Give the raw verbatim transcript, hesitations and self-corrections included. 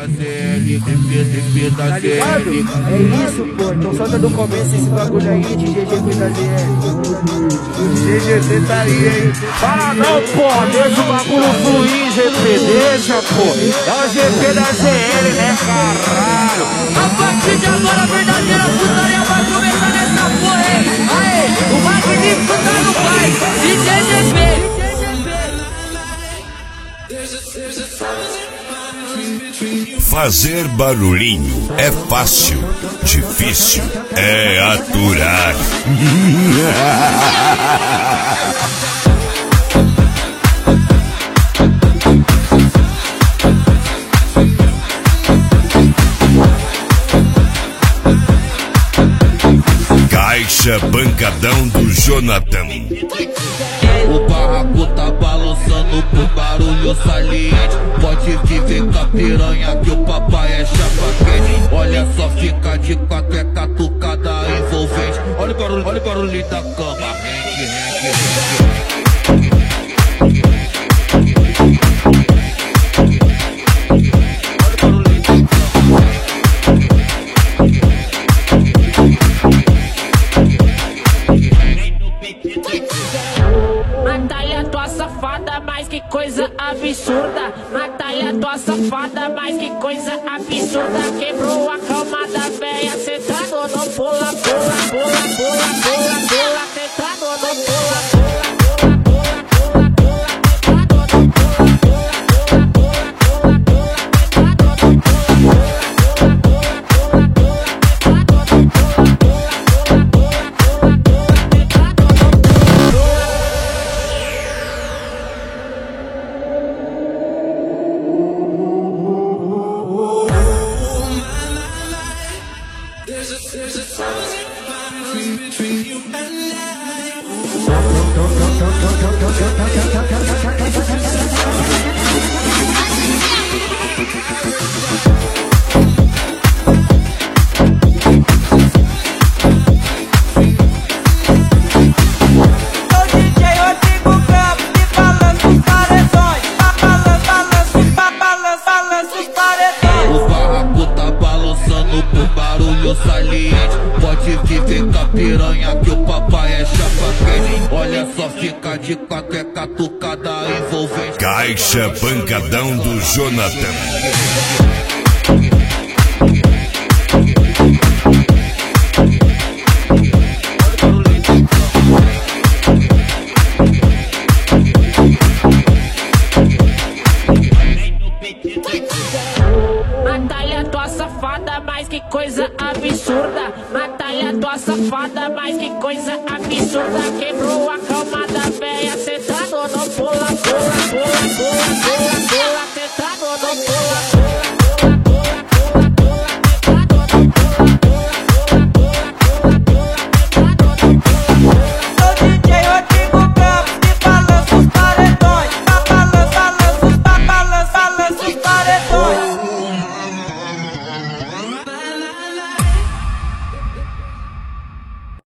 da C L, D P, D P da Tá C ligado? L. É isso, pô. Então solta do começo esse bagulho aí de G G P da Z L. G G C tá aí, hein? Para não, porra, deixa o bagulho fluir, G P, deixa, pô. É o G P da Z L, né, caralho? A partir de agora a verdadeira putaria vai começar nessa porra, hein? Aê, o magnífico tá no pai, de G G P. Fazer barulhinho é fácil, difícil é aturar. Caixa Pancadão do Jonathan. O barraco tá balançando por barulho saliente. Pode viver com a piranha que o papai é chapa quente. Olha só, fica de quatro, é catucada envolvente. Olha o barulho, olha o barulho da cama. Rende, rende, rende. Natália, tua safada, mas que coisa absurda. Natália, tua safada, mas que coisa absurda. Quebrou a cama da véia, sentado no pula, pula, pula, pula, pula, pula, sentado no pula, pula. Saliente, pode viver com a piranha que o papai é chapa quente. Olha só, fica de quatro, é catucada envolvente. Caixa Pancadão do Jonathan. Natália, tua safada, mas que coisa absurda. Natália, tua safada, mas que coisa absurda. Quebrou a cama da véia, sentado no pula, pula, pula, pula, pula.